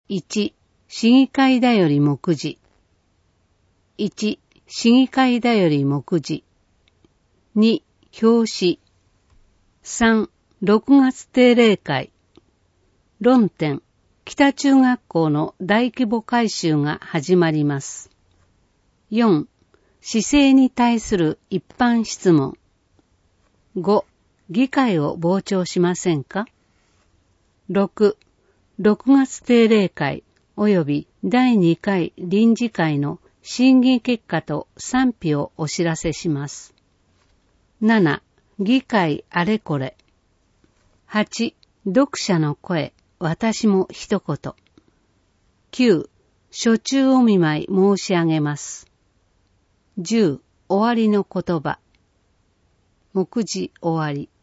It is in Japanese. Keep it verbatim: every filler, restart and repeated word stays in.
いち、市議会だより目次。いち、市議会だより目次。に、表紙。さん、ろくがつ定例会。論点、北中学校の大規模改修が始まります。よん、市政に対する一般質問。ご、議会を傍聴しませんか？ろく、ろくがつ定例会及びだいにかい臨時会の審議結果と賛否をお知らせします。なな、議会あれこれ。はち、読者の声、私も一言。きゅう、初中お見舞い申し上げます。じゅう、終わりの言葉。目次終わり。